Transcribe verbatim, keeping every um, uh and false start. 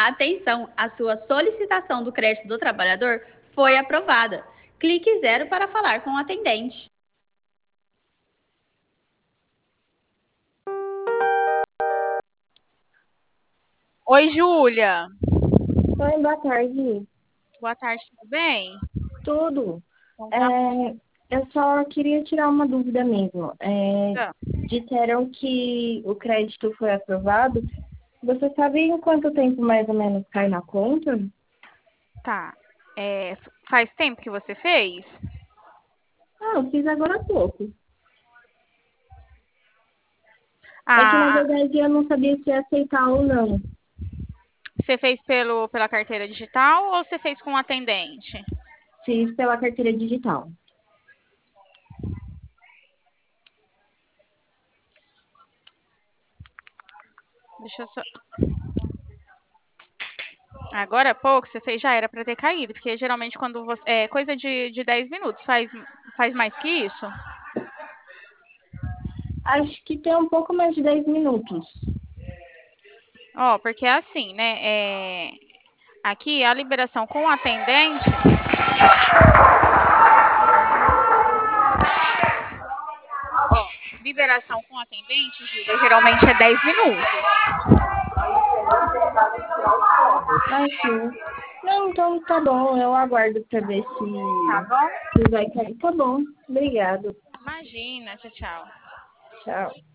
Atenção, a sua solicitação do crédito do trabalhador foi aprovada. Clique zero para falar com o atendente. Oi, Júlia. Oi, boa tarde. Boa tarde, tudo bem? Tudo. Então tá. É, eu só queria tirar uma dúvida mesmo. É, Ah, disseram que o crédito foi aprovado. Você sabe em quanto tempo mais ou menos cai na conta? tá. É, f- faz tempo que você fez? Ah, eu fiz agora há pouco. É que na Ah, verdade eu não sabia se ia aceitar ou não. você fez pelo, pela carteira digital ou você fez com o atendente? Fiz pela carteira digital. Deixa eu só. Agora há pouco você fez, já era para ter caído, porque geralmente quando você. É coisa de, de dez minutos, faz, faz mais que isso? Acho que tem um pouco mais de dez minutos. Ó, porque é assim, né? É, aqui a liberação com o atendente. Ó, liberação com o atendente, Júlia, geralmente é dez minutos. Ah, sim. Não, então tá bom. Eu aguardo para ver Tá se, bom? se vai cair. Tá bom. Obrigado. Imagina, tchau, tchau. Tchau.